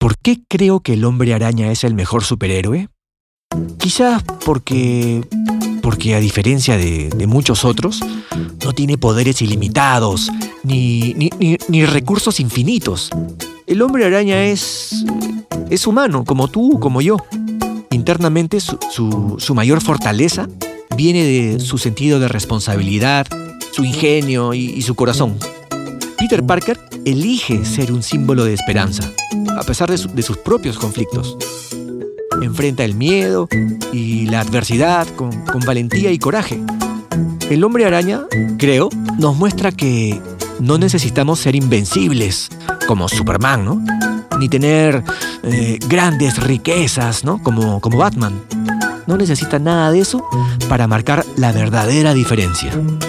¿Por qué creo que el Hombre Araña es el mejor superhéroe? Quizás porque a diferencia de muchos otros, no tiene poderes ilimitados ni recursos infinitos. El Hombre Araña es humano, como tú, como yo. Internamente su mayor fortaleza viene de su sentido de responsabilidad, su ingenio y su corazón. Peter Parker elige ser un símbolo de esperanza, a pesar de sus propios conflictos. Enfrenta el miedo y la adversidad con valentía y coraje. El Hombre Araña, creo, nos muestra que no necesitamos ser invencibles, como Superman, ¿no? Ni tener grandes riquezas, ¿no? Como Batman. No necesita nada de eso para marcar la verdadera diferencia.